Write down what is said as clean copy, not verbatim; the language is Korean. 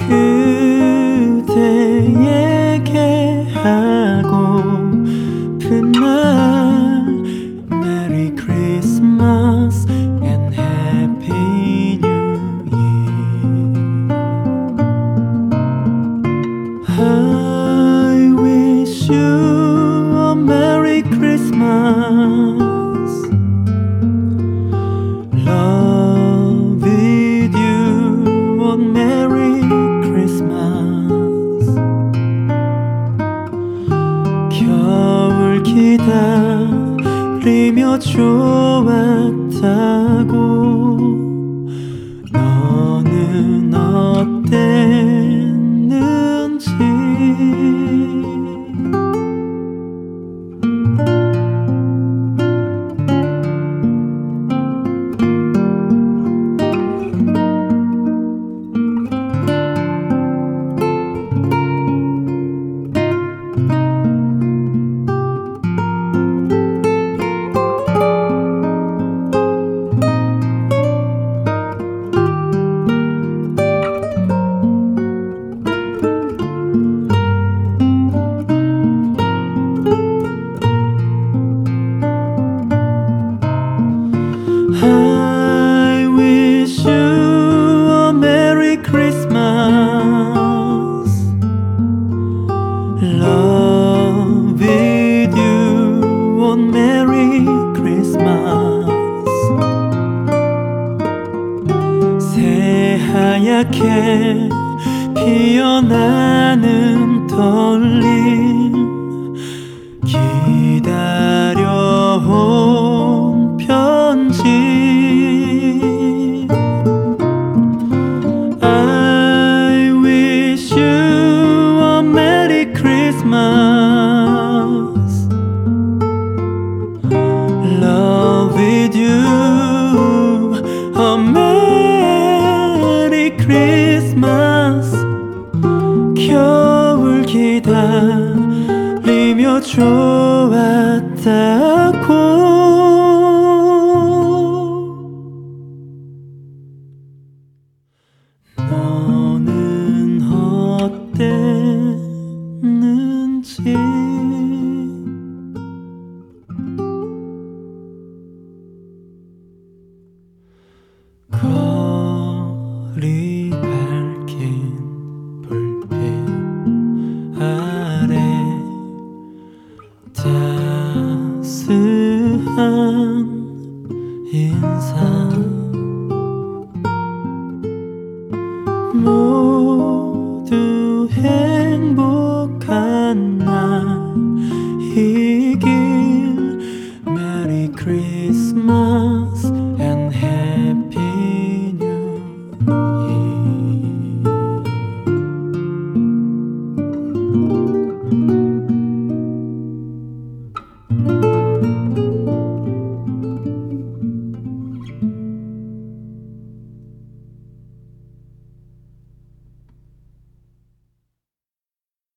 그대에게 하고픈 말 Merry Christmas and Happy New Year. I wish you a Merry Christmas. Love with you on Merry Christmas. 겨울 기다리며 좋았다고 너는 어땠는지. I wish you a Merry Christmas. Love with you on Merry Christmas. 새하얗게 피어나는 떨림 기다려온 편지. I wish you a Merry Christmas. Love with you a Merry Christmas. 겨울 기다리며 좋았다고. 너는 어땠는지. 거리 밝힌 불빛 아래 따스한 인상. 모두 행복한 날이길. Merry Christmas and Happy New Year.